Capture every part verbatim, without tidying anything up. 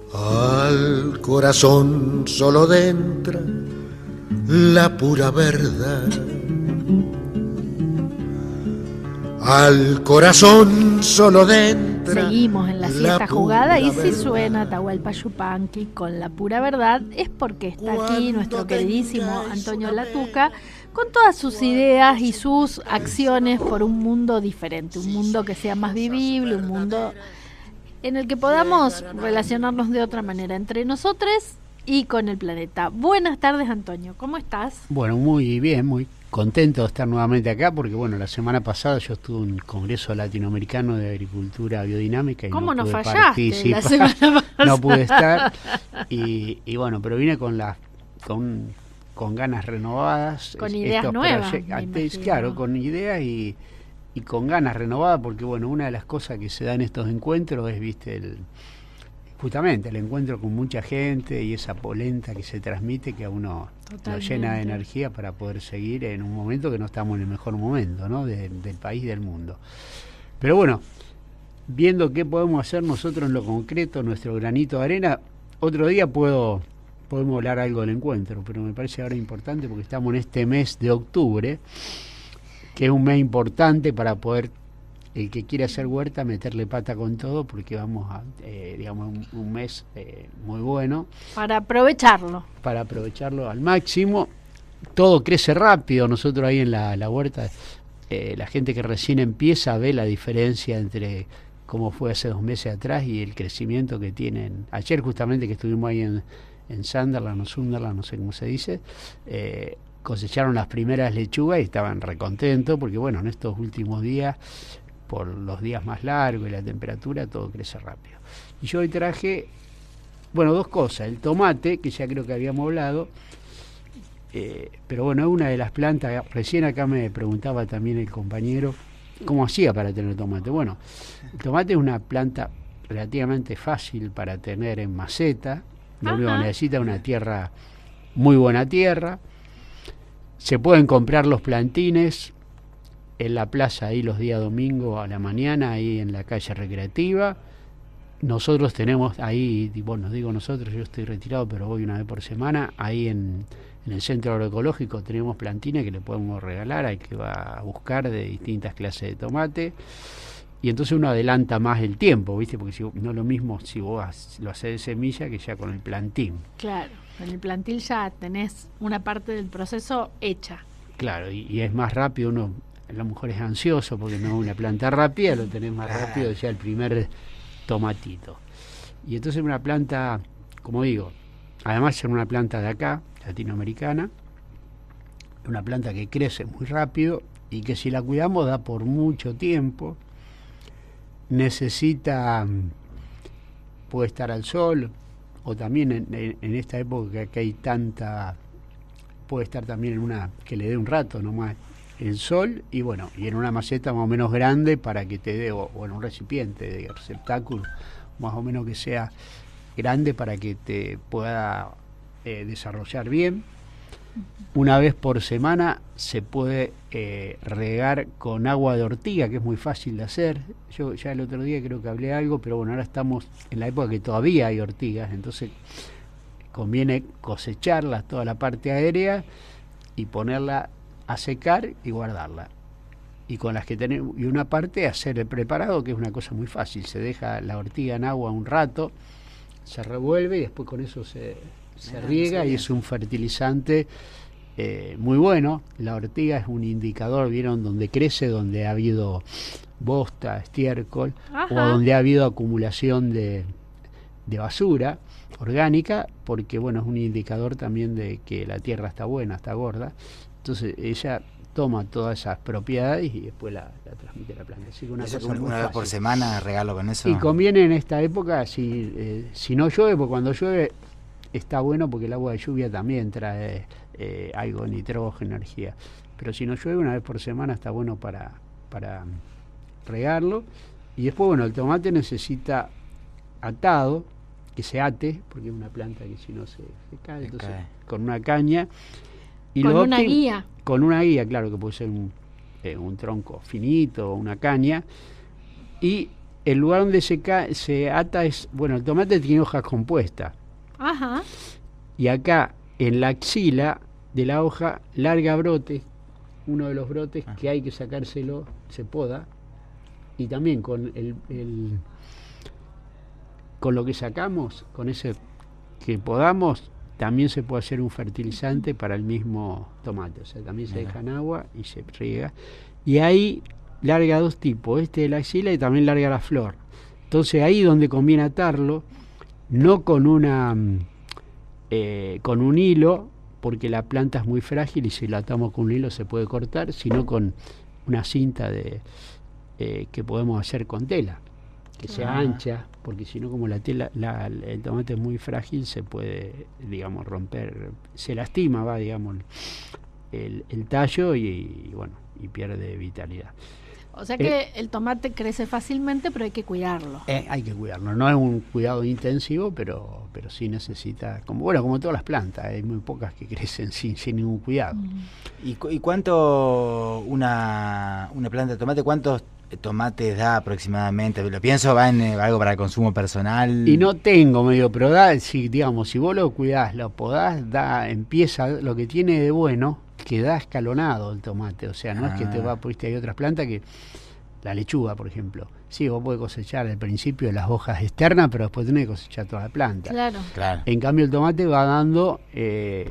Al corazón solo entra la pura verdad. Al corazón solo entra. Seguimos en la siesta jugada y si verdad. suena Atahualpa Yupanqui con la pura verdad es porque está aquí nuestro queridísimo Antonio Lattuca con todas sus ideas y sus acciones por un mundo diferente, un mundo que sea más vivible, un mundo en el que podamos relacionarnos de otra manera entre nosotros y con el planeta. Buenas tardes, Antonio, ¿cómo estás? Bueno, muy bien, muy contento de estar nuevamente acá porque, bueno, la semana pasada yo estuve en un Congreso Latinoamericano de Agricultura Biodinámica y ¿Cómo no no pude fallaste participar, la semana pasada? no pude estar y, y bueno, pero vine con las con, con ganas renovadas. Con ideas estos nuevas, proye- me antes, imagino. claro, con ideas y, y con ganas renovadas porque, bueno, una de las cosas que se da en estos encuentros es, viste, el justamente el encuentro con mucha gente y esa polenta que se transmite que a uno lo llena de energía para poder seguir en un momento que no estamos en el mejor momento, ¿no? de, del país y del mundo. Pero bueno, viendo qué podemos hacer nosotros en lo concreto, nuestro granito de arena, otro día puedo podemos hablar algo del encuentro, pero me parece ahora importante porque estamos en este mes de octubre, que es un mes importante para poder el que quiere hacer huerta, meterle pata con todo, porque vamos a, eh, digamos, un, un mes eh, muy bueno. Para aprovecharlo. Para aprovecharlo al máximo. Todo crece rápido. Nosotros ahí en la, la huerta, eh, la gente que recién empieza ve la diferencia entre cómo fue hace dos meses atrás y el crecimiento que tienen. Ayer justamente que estuvimos ahí en, en Sunderland o Sunderland, no sé cómo se dice, eh, cosecharon las primeras lechugas y estaban recontentos, porque bueno, en estos últimos días, por los días más largos y la temperatura, todo crece rápido. Y yo hoy traje, bueno, dos cosas. El tomate, que ya creo que habíamos hablado, eh, pero bueno, es una de las plantas, recién acá me preguntaba también el compañero, ¿cómo hacía para tener tomate? Bueno, el tomate es una planta relativamente fácil para tener en maceta, lo único que necesita es una tierra, muy buena tierra. Se pueden comprar los plantines en la plaza ahí los días domingos a la mañana, ahí en la calle recreativa. Nosotros tenemos ahí, bueno, digo nosotros, yo estoy retirado, pero voy una vez por semana, ahí en, en el centro agroecológico tenemos plantines que le podemos regalar, hay que va a buscar de distintas clases de tomate, y entonces uno adelanta más el tiempo, ¿viste? Porque si, no es lo mismo si vos lo haces de semilla que ya con el plantín. Claro, con el plantil ya tenés una parte del proceso hecha. Claro, y, y es más rápido, uno a lo mejor es ansioso porque no es una planta rápida, lo tenés más rápido ya el primer tomatito. Y entonces es una planta, como digo, además es una planta de acá, latinoamericana, una planta que crece muy rápido y que si la cuidamos da por mucho tiempo, necesita, puede estar al sol, o también en, en, en esta época que hay tanta, puede estar también en una, que le dé un rato nomás el sol, y bueno, y en una maceta más o menos grande para que te dé, o, o en un recipiente de receptáculo más o menos que sea grande para que te pueda eh, desarrollar bien. Una vez por semana se puede eh, regar con agua de ortiga, que es muy fácil de hacer. Yo ya el otro día creo que hablé algo, pero bueno, ahora estamos en la época que todavía hay ortigas, entonces conviene cosecharlas, toda la parte aérea, y ponerla a secar y guardarla. Y con las que tenemos, y una parte hacer el preparado, que es una cosa muy fácil, se deja la ortiga en agua un rato, se revuelve y después con eso se, se riega y es un fertilizante eh, muy bueno. La ortiga es un indicador, vieron, donde crece, donde ha habido bosta, estiércol, Ajá. o donde ha habido acumulación de, de basura orgánica, porque bueno, es un indicador también de que la tierra está buena, está gorda. Entonces ella toma todas esas propiedades y después la, la transmite a la planta. Así que una, ¿Eso cosa una muy vez fácil. por semana regalo con eso? Y conviene en esta época, si, eh, si no llueve, porque cuando llueve está bueno porque el agua de lluvia también trae eh, algo de nitrógeno, energía. Pero si no llueve, una vez por semana está bueno para, para regarlo. Y después, bueno, el tomate necesita atado, que se ate, porque es una planta que si no se, se cae, entonces cae. Con una caña. Y con lo una óptimo, guía. Con una guía, claro, que puede ser un, eh, un tronco finito o una caña. Y el lugar donde se, ca se ata es, bueno, el tomate tiene hojas compuestas. Ajá. Y acá, en la axila de la hoja, larga brote, uno de los brotes ah. que hay que sacárselo, se poda, y también con el, el con lo que sacamos, con ese que podamos, también se puede hacer un fertilizante para el mismo tomate, o sea, también se deja en agua y se riega, y ahí larga dos tipos, este de la axila y también larga la flor. Entonces ahí donde conviene atarlo, no con una eh, con un hilo, porque la planta es muy frágil y si la atamos con un hilo se puede cortar, sino con una cinta de eh, que podemos hacer con tela, que sea ah. ancha, porque si no, como la tela, la, el tomate es muy frágil, se puede, digamos, romper, se lastima, va, digamos, el, el tallo y, y bueno, y pierde vitalidad. O sea que eh, el tomate crece fácilmente, pero hay que cuidarlo. Eh, hay que cuidarlo. No es un cuidado intensivo, pero pero sí necesita, como bueno, como todas las plantas, hay muy pocas que crecen sin, sin ningún cuidado. Mm. ¿Y, cu ¿Y cuánto una, una planta de tomate, cuántos tomates da aproximadamente? Lo pienso, va en eh, algo para el consumo personal. Y no tengo medio, pero da, si, digamos, si vos lo cuidás, lo podás, da, empieza, lo que tiene de bueno, que da escalonado el tomate, o sea, no ah. es que te va, pues hay otras plantas que, la lechuga, por ejemplo, sí, vos podés cosechar al principio las hojas externas, pero después tenés que cosechar toda la planta. Claro. claro. En cambio el tomate va dando, eh,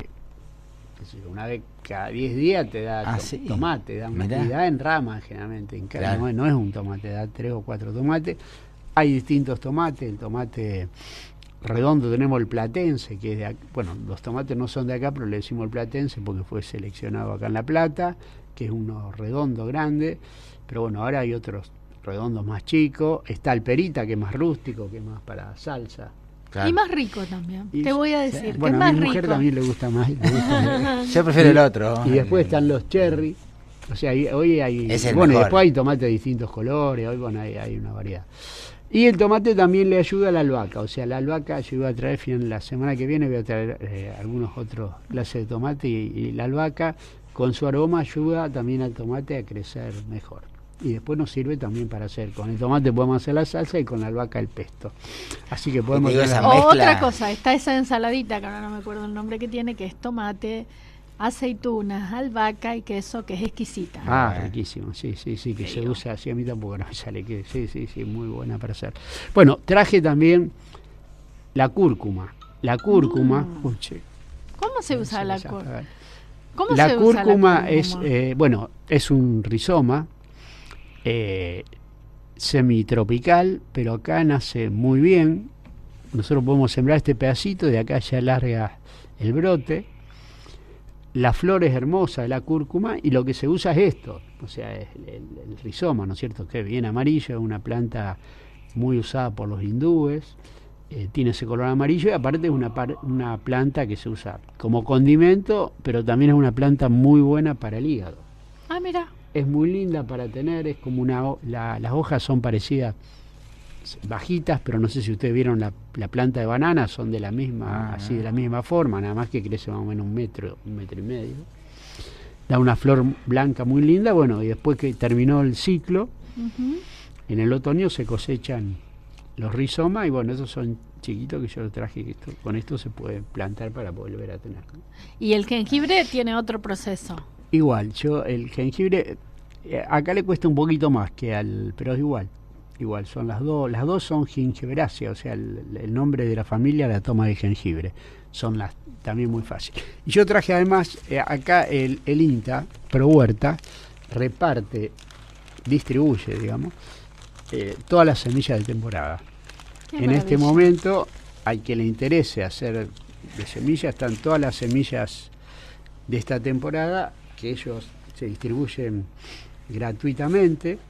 una vez cada diez días te da ah, to sí. tomate, da una actividad en ramas generalmente, en claro. no, no es un tomate, da tres o cuatro tomates. Hay distintos tomates, el tomate redondo tenemos el platense, que es de acá. Bueno, los tomates no son de acá, pero le decimos el platense porque fue seleccionado acá en La Plata, que es uno redondo, grande, pero bueno, ahora hay otros redondos más chicos, está el perita, que es más rústico, que es más para salsa. Claro. Y más rico también, y, te voy a decir, bueno, que es más a mi mujer rico. también le gusta más. Le gusta más. Yo prefiero y, el otro. Y después están los cherry, o sea, hoy hay, es bueno, mejor. Después hay tomates de distintos colores, hoy bueno, hay, hay una variedad. Y el tomate también le ayuda a la albahaca, o sea, la albahaca yo iba a traer, fin, la semana que viene voy a traer eh, algunos otros clases de tomate y, y la albahaca con su aroma ayuda también al tomate a crecer mejor. Y después nos sirve también para hacer, con el tomate podemos hacer la salsa y con la albahaca el pesto. Así que podemos hacer esa mezcla. Otra cosa, está esa ensaladita, que ahora no me acuerdo el nombre que tiene, que es tomate, aceitunas, albahaca y queso, que es exquisita. Ah, ah riquísimo, sí, sí, sí, que se usa así, a mí tampoco no me sale, que sí, sí, sí, muy buena para hacer. Bueno, traje también la cúrcuma. La cúrcuma, mm. Uche, ¿Cómo se usa la cúrcuma? ¿Cómo la, se cúrcuma usa la cúrcuma es, eh, bueno, es un rizoma eh, semitropical, pero acá nace muy bien. Nosotros podemos sembrar este pedacito, de acá ya larga el brote. La flor es hermosa de la cúrcuma y lo que se usa es esto, o sea, es el, el, el rizoma, ¿no es cierto? Que es bien amarillo, es una planta muy usada por los hindúes, eh, tiene ese color amarillo y aparte es una, par, una planta que se usa como condimento, pero también es una planta muy buena para el hígado. Ah, mira. Es muy linda para tener, es como una, la, las hojas son parecidas, bajitas, pero no sé si ustedes vieron la, la planta de banana, son de la misma, ah, así de la misma forma, nada más que crece más o menos un metro, un metro y medio. Da una flor blanca muy linda, bueno, y después que terminó el ciclo, uh-huh. en el otoño se cosechan los rizomas, y bueno, esos son chiquitos que yo los traje, que esto, con esto se puede plantar para volver a tener. ¿Y el jengibre tiene otro proceso? Igual, yo el jengibre, eh, acá le cuesta un poquito más que al, pero es igual. Igual, son las dos, las dos son gingiberáceas, o sea, el, el nombre de la familia la toma de jengibre. Son las también muy fáciles. Y yo traje además, eh, acá el, el INTA, Pro Huerta, reparte, distribuye, digamos, eh, todas las semillas de temporada. Qué en maravilla. Este momento, al que le interese hacer de semillas, están todas las semillas de esta temporada, que ellos se distribuyen gratuitamente.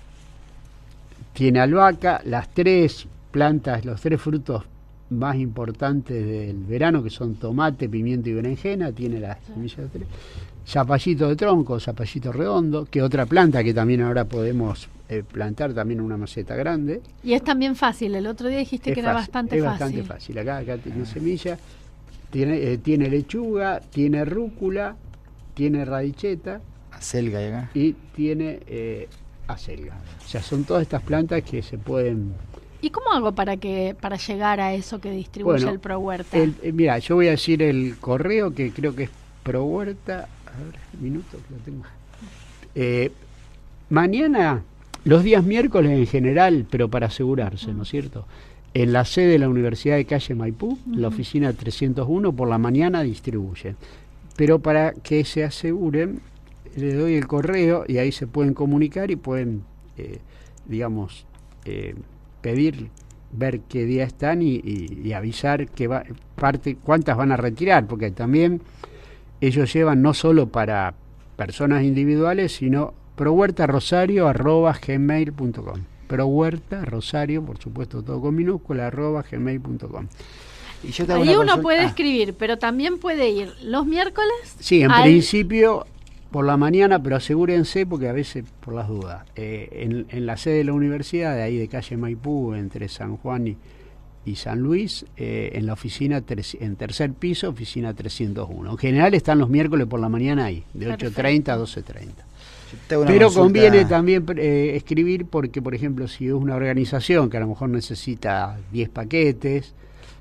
Tiene albahaca, las tres plantas, los tres frutos más importantes del verano, que son tomate, pimiento y berenjena, tiene las semillas de tres. Zapallito de tronco, zapallito redondo, que otra planta que también ahora podemos eh, plantar también en una maceta grande. Y es también fácil, el otro día dijiste es que fácil, era bastante es fácil. Es bastante fácil, acá, acá tiene semilla, tiene, eh, tiene lechuga, tiene rúcula, tiene radicheta. Acelga acá. Y tiene... Eh, acelga. O sea, son todas estas plantas que se pueden... ¿Y cómo hago para que para llegar a eso que distribuye Bueno, el ProHuerta? el- eh, mira, yo voy a decir el correo que creo que es ProHuerta. A ver, un minuto que lo tengo. Eh, mañana, los días miércoles en general, pero para asegurarse, ¿no es cierto? En la sede de la Universidad de Calle Maipú, en la oficina trescientos uno, por la mañana distribuye. Pero para que se aseguren, le doy el correo y ahí se pueden comunicar y pueden, eh, digamos, eh, pedir, ver qué día están y, y, y avisar qué va, parte, cuántas van a retirar, porque también ellos llevan no solo para personas individuales, sino prohuertarosario arroba gmail punto com. Prohuerta Rosario, por supuesto todo con minúscula, arroba gmail punto com. Y yo te hago Ahí una uno consulta- puede ah, escribir, pero también puede ir los miércoles. Sí, en al- principio por la mañana, pero asegúrense porque a veces por las dudas. Eh, en, en la sede de la universidad, de ahí de calle Maipú, entre San Juan y, y San Luis, eh, en la oficina, tres- en tercer piso, oficina trescientos uno. En general están los miércoles por la mañana ahí, de ocho Perfecto. treinta a doce treinta. yo te hago una Pero consulta- conviene también eh, escribir porque, por ejemplo, si es una organización que a lo mejor necesita diez paquetes,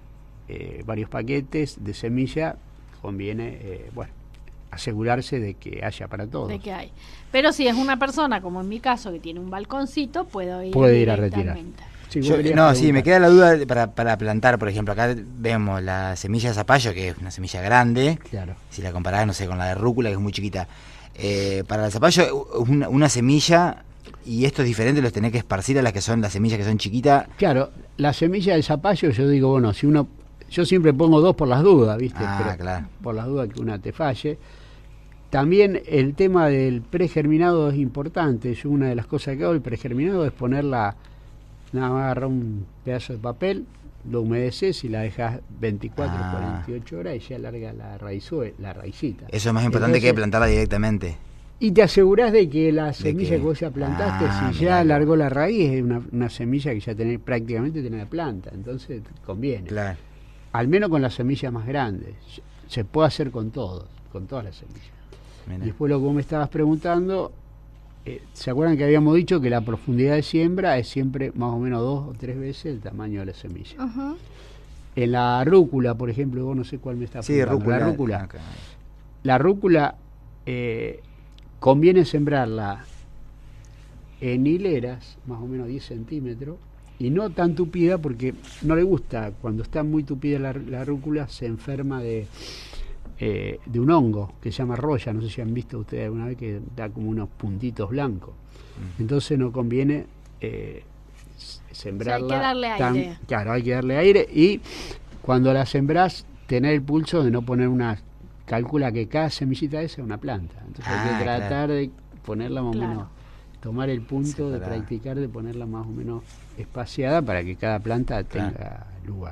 eh, varios paquetes de semilla, conviene, eh, bueno, asegurarse de que haya para todos. De que hay. Pero si es una persona, como en mi caso, que tiene un balconcito, puedo ir Puede ir a retirar. directamente. Sí, vos Yo- querías no, sí, me preguntar. queda la duda de- para, para plantar, por ejemplo, acá vemos la semilla de zapallo, que es una semilla grande, Claro. si la comparás, no sé, con la de rúcula, que es muy chiquita. Eh, para el zapallo, una, una semilla, y esto es diferente, los tenés que esparcir a las que son las semillas que son chiquitas. Claro, la semilla del zapallo, yo digo, bueno, si uno, yo siempre pongo dos por las dudas, ¿viste? Ah, Pero claro. por las dudas que una te falle. También el tema del pregerminado es importante. Yo una de las cosas que hago el pregerminado es ponerla, nada más agarrar un pedazo de papel, lo humedeces y la dejas veinticuatro, Ah. cuarenta y ocho horas y ya larga la raizue, la raicita. Eso es más importante que Entonces, plantarla directamente. y te asegurás de que la semilla que- que, vos ya plantaste, Ah, si ya mirá. largó la raíz, es una, una semilla que ya tenés prácticamente tenés la planta, entonces conviene. Claro. Al menos con las semillas más grandes. Se puede hacer con todos, con todas las semillas. Mirá. Y después lo que vos me estabas preguntando, eh, ¿se acuerdan que habíamos dicho que la profundidad de siembra es siempre más o menos dos o tres veces el tamaño de la semilla? Ajá. En la rúcula, por ejemplo, vos no sé cuál me estás Sí, preguntando, rúcula. La rúcula, acá. la rúcula eh, conviene sembrarla en hileras, más o menos diez centímetros, y no tan tupida porque no le gusta, cuando está muy tupida la, la rúcula se enferma de, eh, de un hongo que se llama roya, no sé si han visto ustedes alguna vez que da como unos puntitos blancos. Entonces no conviene eh, s- sembrarla. O sea, hay que darle tan- aire. Claro, hay que darle aire y cuando la sembrás, tener el pulso de no poner una. Calcula que cada semillita esa es una planta. Entonces hay Ah, que tratar claro. de ponerla más o Claro. menos, tomar el punto de Separada. practicar de ponerla más o menos espaciada para que cada planta tenga Claro. lugar.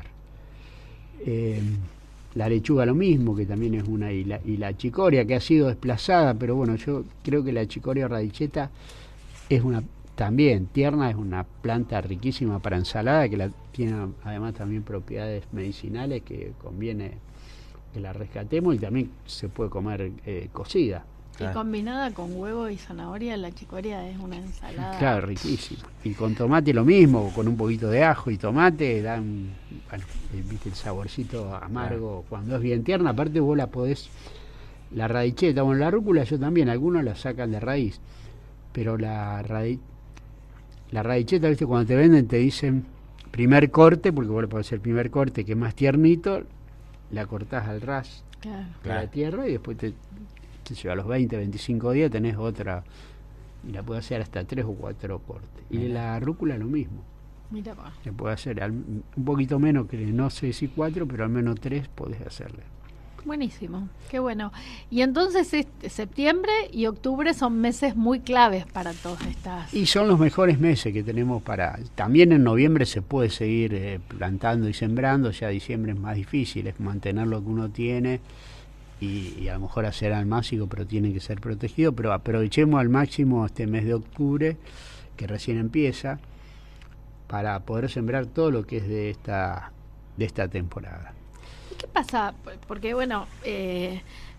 Eh, la lechuga lo mismo, que también es una, y la, y la chicoria que ha sido desplazada, pero bueno, yo creo que la chicoria radicheta es una también tierna, es una planta riquísima para ensalada, que la tiene además también propiedades medicinales que conviene que la rescatemos y también se puede comer eh, cocida. Y Claro. combinada con huevo y zanahoria, la chicoria es una ensalada. Claro, riquísimo. Y con tomate lo mismo, con un poquito de ajo y tomate, dan, bueno, eh, viste el saborcito amargo cuando es bien tierna. Aparte vos la podés, la radicheta, bueno, la rúcula yo también, algunos la sacan de raíz, pero la radi, la radicheta, viste, cuando te venden te dicen primer corte, porque vos le podés hacer primer corte que es más tiernito, la cortás al ras Claro. de Claro. la tierra y después te, te lleva a los veinte, veinticinco días tenés otra y la puede hacer hasta tres o cuatro cortes. Y Mirá. la rúcula lo mismo, Mira, va. se puede hacer al- un poquito menos que no sé si cuatro, pero al menos tres podés hacerle. Buenísimo, qué bueno. Y entonces este, septiembre y octubre son meses muy claves para todas estas. Y son los mejores meses que tenemos para... También en noviembre se puede seguir eh, plantando y sembrando, ya diciembre es más difícil, es mantener lo que uno tiene y, y a lo mejor hacer al máximo, pero tiene que ser protegido, pero aprovechemos al máximo este mes de octubre, que recién empieza, para poder sembrar todo lo que es de esta, de esta temporada. ¿Y qué pasa? Porque bueno, eh,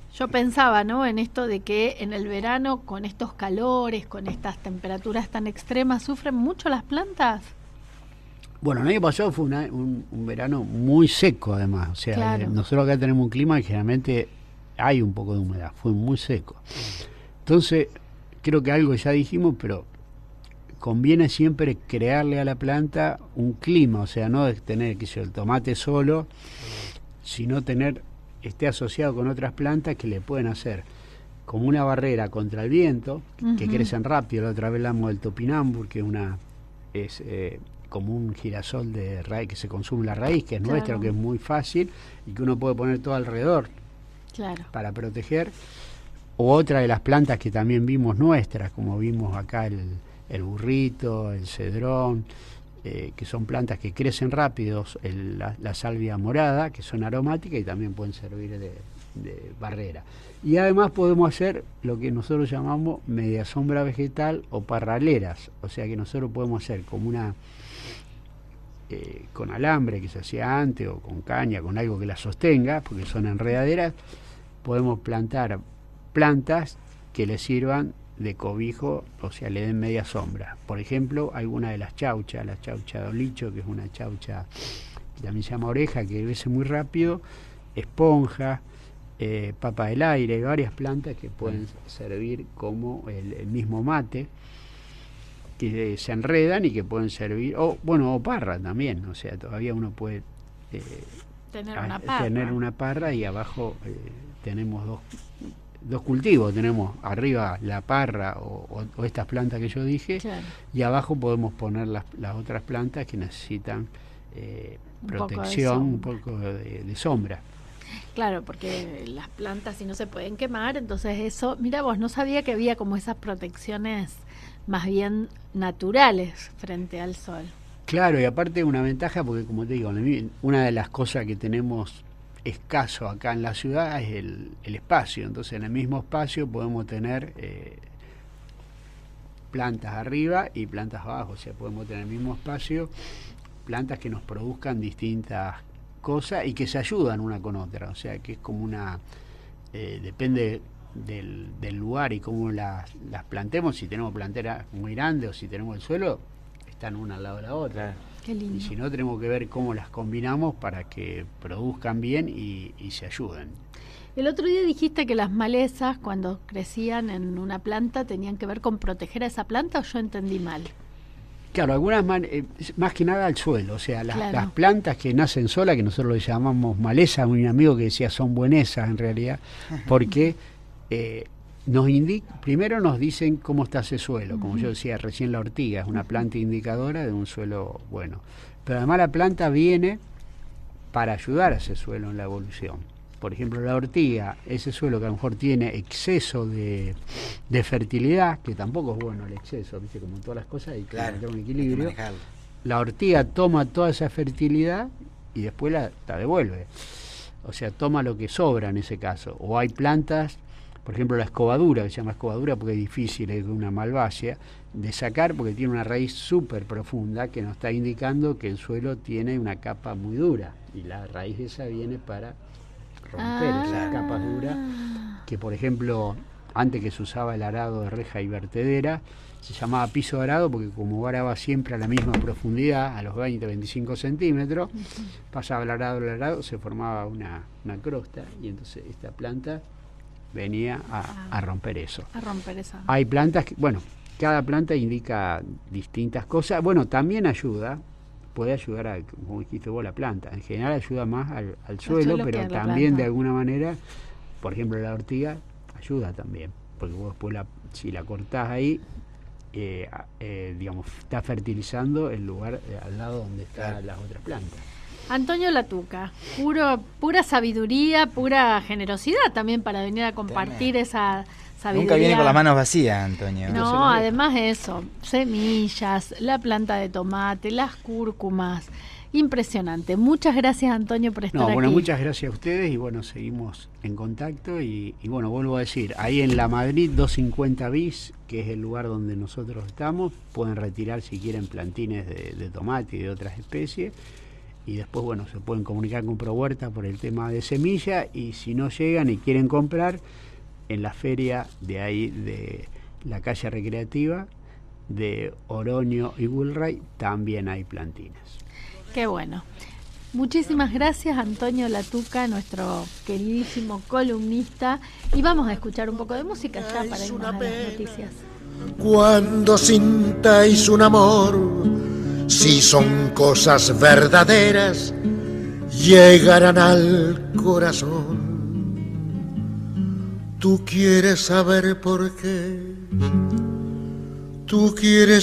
Yo pensaba, ¿no?, en esto de que en el verano, con estos calores, con estas temperaturas tan extremas, ¿sufren mucho las plantas? Bueno, el año pasado fue una, un, un verano muy seco, además. O sea, Claro. eh, nosotros acá tenemos un clima que generalmente hay un poco de humedad, fue muy seco. Entonces, creo que algo ya dijimos, pero conviene siempre crearle a la planta un clima, o sea, no de tener, qué sé yo, el tomate solo, sino tener, esté asociado con otras plantas que le pueden hacer como una barrera contra el viento, Ujú. que crecen rápido. La otra vez hablamos del topinambur, que es una es eh, como un girasol de raíz que se consume la raíz, que es Claro. nuestra, que es muy fácil y que uno puede poner todo alrededor Claro. para proteger. O otra de las plantas que también vimos nuestras, como vimos acá el, el burrito, el cedrón, eh, que son plantas que crecen rápidos, el- la, la salvia morada, que son aromáticas y también pueden servir de, de barrera. Y además podemos hacer lo que nosotros llamamos media sombra vegetal o parraleras, o sea que nosotros podemos hacer como una eh, con alambre que se hacía antes, o con caña, con algo que la sostenga, porque son enredaderas, podemos plantar plantas que le sirvan de cobijo, o sea, le den media sombra. Por ejemplo, alguna de las chauchas, la chaucha de olicho, que es una chaucha que también se llama oreja, que crece muy rápido, esponja, eh, papa del aire, hay varias plantas que pueden servir como el, el mismo mate, que se enredan y que pueden servir, o bueno, o parra también, o sea, todavía uno puede eh, Tener a- una parra. tener una parra y abajo eh, tenemos dos, dos cultivos, tenemos arriba la parra o, o- o estas plantas que yo dije, Claro. y abajo podemos poner las, las otras plantas que necesitan eh, Un poco de protección, un sombra. poco de, de sombra. Claro, porque las plantas si no se pueden quemar, entonces eso, mira vos, no sabía que había como esas protecciones más bien naturales frente al sol. Claro, y aparte una ventaja porque, como te digo, una de las cosas que tenemos escaso acá en la ciudad es el, el espacio. Entonces, en el mismo espacio podemos tener eh, plantas arriba y plantas abajo. O sea, podemos tener en el mismo espacio plantas que nos produzcan distintas cosas y que se ayudan una con otra. O sea, que es como una... Eh, depende del, del lugar y cómo las, las plantemos. Si tenemos planteras muy grandes o si tenemos el suelo, están una al lado de la otra. Claro. Qué Y lindo. si no, tenemos que ver cómo las combinamos para que produzcan bien y, y se ayuden. El otro día dijiste que las malezas cuando crecían en una planta tenían que ver con proteger a esa planta, o yo entendí mal. Claro, algunas man- eh, más que nada al suelo, o sea, las, Claro. las plantas que nacen solas, que nosotros le llamamos maleza, un amigo que decía son buenesas en realidad, porque eh, nos indica, primero nos dicen cómo está ese suelo, como yo decía recién, la ortiga es una planta indicadora de un suelo bueno, pero además la planta viene para ayudar a ese suelo en la evolución. Por ejemplo, la ortiga, ese suelo que a lo mejor tiene exceso de, de fertilidad, que tampoco es bueno el exceso, ¿viste? Como en todas las cosas hay que Claro, tener un hay que equilibrio. manejarlo. La ortiga toma toda esa fertilidad y después la, la devuelve. O sea, toma lo que sobra en ese caso. O hay plantas, por ejemplo la escobadura, que se llama escobadura porque es difícil, es una malvacia, de sacar porque tiene una raíz súper profunda que nos está indicando que el suelo tiene una capa muy dura y la raíz esa viene para romper Ah. esas capas duras, que por ejemplo antes que se usaba el arado de reja y vertedera se llamaba piso de arado porque como araba siempre a la misma profundidad, a los veinte a veinticinco centímetros, pasaba el arado el arado, se formaba una, una crosta y entonces esta planta venía a, a romper eso. A romper esa. Hay plantas que, bueno, cada planta indica distintas cosas. Bueno, también ayuda, puede ayudar a, como dijiste vos, la planta. En general ayuda más al, al suelo, suelo que pero a la también planta. de alguna manera, por ejemplo, la ortiga ayuda también. Porque vos después, la, si la cortás ahí, eh, eh, digamos, está fertilizando el lugar eh, al lado donde están Claro. las otras plantas. Antonio Latuca, puro, pura sabiduría, pura generosidad también para venir a compartir Tremendo. esa sabiduría. Nunca viene con las manos vacías, Antonio. No, se lo además de eso, semillas, la planta de tomate, las cúrcumas, impresionante. Muchas gracias, Antonio, por estar No, bueno, aquí. muchas gracias a ustedes y bueno, seguimos en contacto y, y bueno, vuelvo a decir, ahí en La Madrid doscientos cincuenta bis, que es el lugar donde nosotros estamos, pueden retirar si quieren plantines de, de tomate y de otras especies y después, bueno, se pueden comunicar con Prohuerta por el tema de semilla, y si no llegan y quieren comprar, en la feria de ahí de la calle recreativa de Oroño y Wilray también hay plantinas. Qué bueno. Muchísimas gracias, Antonio Latuca, nuestro queridísimo columnista, y vamos a escuchar un poco de música ya para irnos a las noticias. Cuando sintáis un amor, si son cosas verdaderas, llegarán al corazón. Tú quieres saber por qué, tú quieres